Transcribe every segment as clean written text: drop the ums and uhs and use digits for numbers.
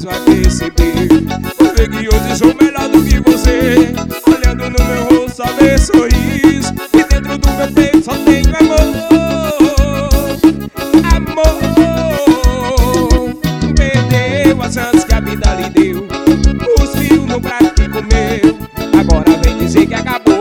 vai perceber. Vai ver que hoje sou melhor do que você. Olhando no meu rosto só vê sorriso, e dentro do meu peito só tenho amor. Amor. Perdeu as chances que a vida lhe deu, cuspiu no prato que comeu, agora vem dizer que acabou.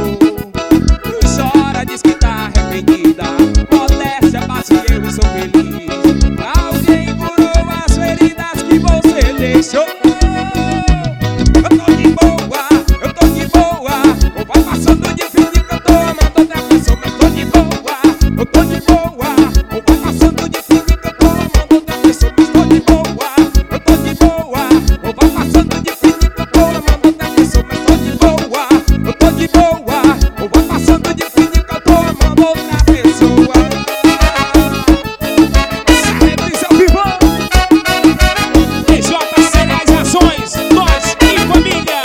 Chora, diz que tá arrependida, modéstia, bate e eu sou feliz. Alguém curou as feridas que você deixou. Eu tô de boa, eu tô de boa. Ou vai passando de fim que eu tô amando outra pessoa. Mas tô de boa, eu tô de boa. Ou vai passando de fim que eu tô amando outra pessoa. Mas tô de boa, eu tô de boa. Ou vai passando de fim que eu tô amando outra pessoa. Mas tô de boa, eu tô de boa. Ou vai passando de fim que eu tô amando outra pessoa. Cérebros ao vivo. DJ Serializações, nós e família.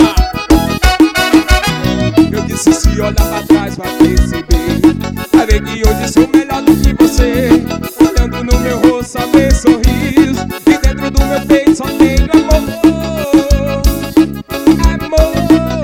Eu disse, se olhar pra trás vai perceber. Vai ver que hoje sou melhor do que você. Olhando no meu rosto só vê sorriso, e dentro do meu peito só tenho amor. Amor.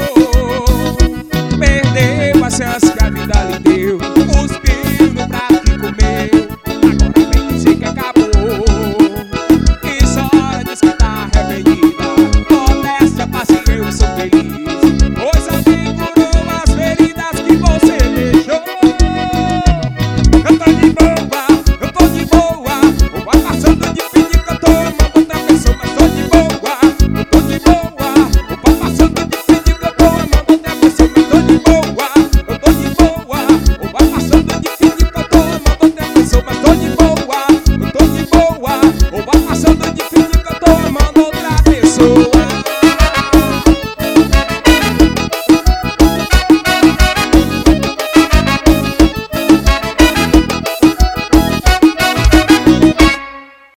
Perdeu a chance que a vida lhe deu, cuspiu no prato que comeu, agora vem dizer que acabou. E chora, diz que tá arrependida, modéstia, paz e eu sou feliz. Pois alguém curou as feridas que você deixou. Eu tô de boa, eu tô de boa. Ou vai passando de fim que eu tô amando outra pessoa. Mas tô de boa, eu tô de boa. Ou vai passando de fim que eu tô amando outra pessoa. Mas tô de boa, eu tô de boa. Ou vai passando de fim que eu tô amando outra pessoa. Mas tô de boa, eu tô de boa. Ou vai passando de